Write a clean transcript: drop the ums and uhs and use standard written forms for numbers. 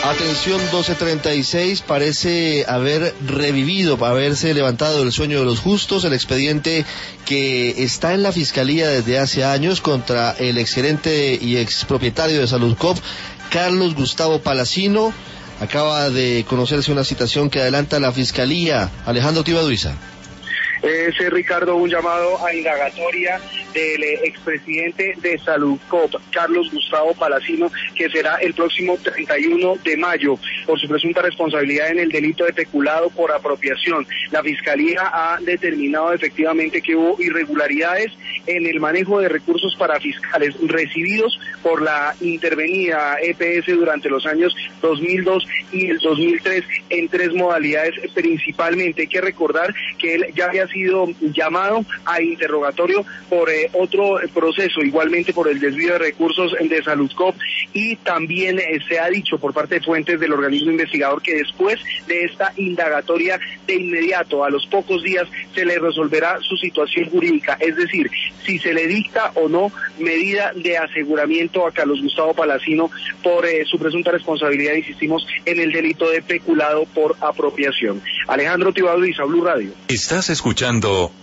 Atención, 12:36, parece haber revivido, haberse levantado del sueño de los justos el expediente que está en la Fiscalía desde hace años contra el exgerente y expropietario de Saludcop, Carlos Gustavo Palacino. Acaba de conocerse una citación que adelanta la Fiscalía. Alejandro Tibaduiza. Ricardo, un llamado a indagatoria del expresidente de Saludcop, Carlos Gustavo Palacino, que será el próximo 31 de mayo por su presunta responsabilidad en el delito de peculado por apropiación. La Fiscalía ha determinado efectivamente que hubo irregularidades en el manejo de recursos para fiscales recibidos por la intervenida EPS durante los años 2002 y el 2003 en 3 modalidades principalmente. Hay que recordar que él ya había sido llamado a interrogatorio por otro proceso, igualmente por el desvío de recursos de Saludcop, y también se ha dicho por parte de fuentes del organismo investigador que después de esta indagatoria, de inmediato, a los pocos días, se le resolverá su situación jurídica, es decir, si se le dicta o no medida de aseguramiento a Carlos Gustavo Palacino por su presunta responsabilidad, insistimos, en el delito de peculado por apropiación. Alejandro Tibaduiza, Blue Radio. Estás escuchando